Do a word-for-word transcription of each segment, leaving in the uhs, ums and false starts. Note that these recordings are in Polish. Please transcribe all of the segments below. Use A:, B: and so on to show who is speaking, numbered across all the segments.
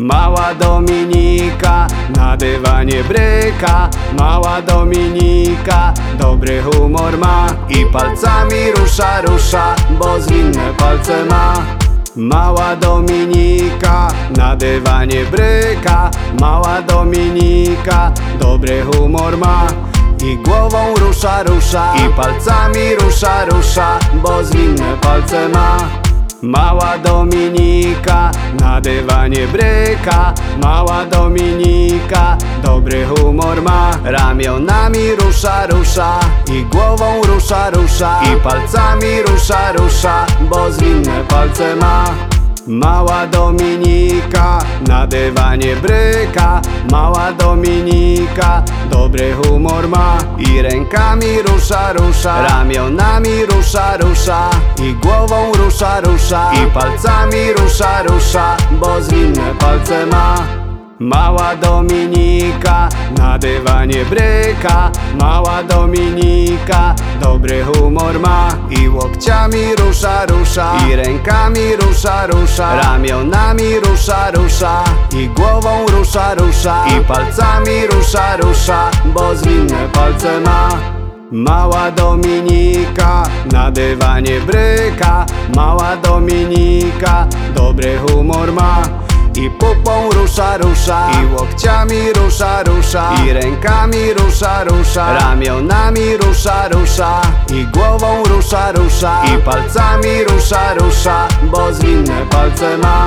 A: Mała Dominika na dywanie bryka. Mała Dominika dobry humor ma i palcami rusza, rusza, bo zwinne palce ma. Mała Dominika na dywanie bryka. Mała Dominika dobry humor ma i głową rusza, rusza, i palcami rusza, rusza, bo zwinne palce ma. Mała Dominika na dywanie bryka. Mała Dominika dobry humor ma. Ramionami rusza, rusza i głową rusza, rusza, i palcami rusza, rusza, bo zwinne palce ma. Mała Dominika na dywanie bryka. Mała Dominika dobry humor ma i rękami rusza, rusza, ramionami rusza, rusza, i głową rusza, rusza, i palcami rusza, rusza, bo zwinne palce ma. Mała Dominika na dywanie bryka. Mała Dominika dobry humor ma i łokciami rusza, rusza, i rękami rusza, rusza, ramionami rusza, rusza, i głową rusza, rusza, i palcami rusza, rusza, bo zwinne palce ma. Mała Dominika na dywanie bryka. Mała Dominika dobry humor ma i pupą rusza, rusza, i łokciami rusza, rusza, i rękami rusza, rusza, ramionami rusza, rusza, i głową rusza, rusza, i palcami rusza, rusza, bo zwinne palce ma.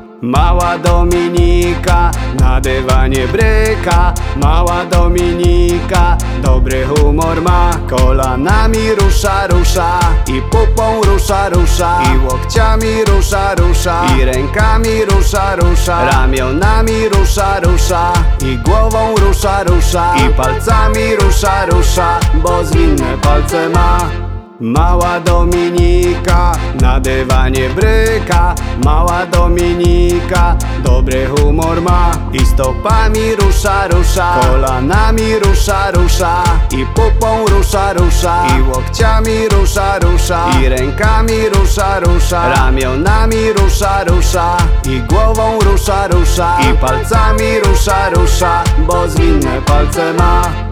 A: Mała Dominika na dywanie bryka. Mała Dominika dobry humor ma. Kolanami rusza, rusza, i pupą rusza, rusza, i łokciami rusza, rusza, i rękami rusza, rusza, ramionami rusza, rusza, i głową rusza, rusza, i palcami rusza, rusza, bo zwinne palce ma. Mała Dominika na dywanie bryka. Mała Dominika dobry humor ma i stopami rusza, rusza, kolanami rusza, rusza, i pupą rusza, rusza, i łokciami rusza, rusza, i rękami rusza, rusza, ramionami rusza, rusza, i głową rusza, rusza, i palcami rusza, rusza, bo zwinne palce ma.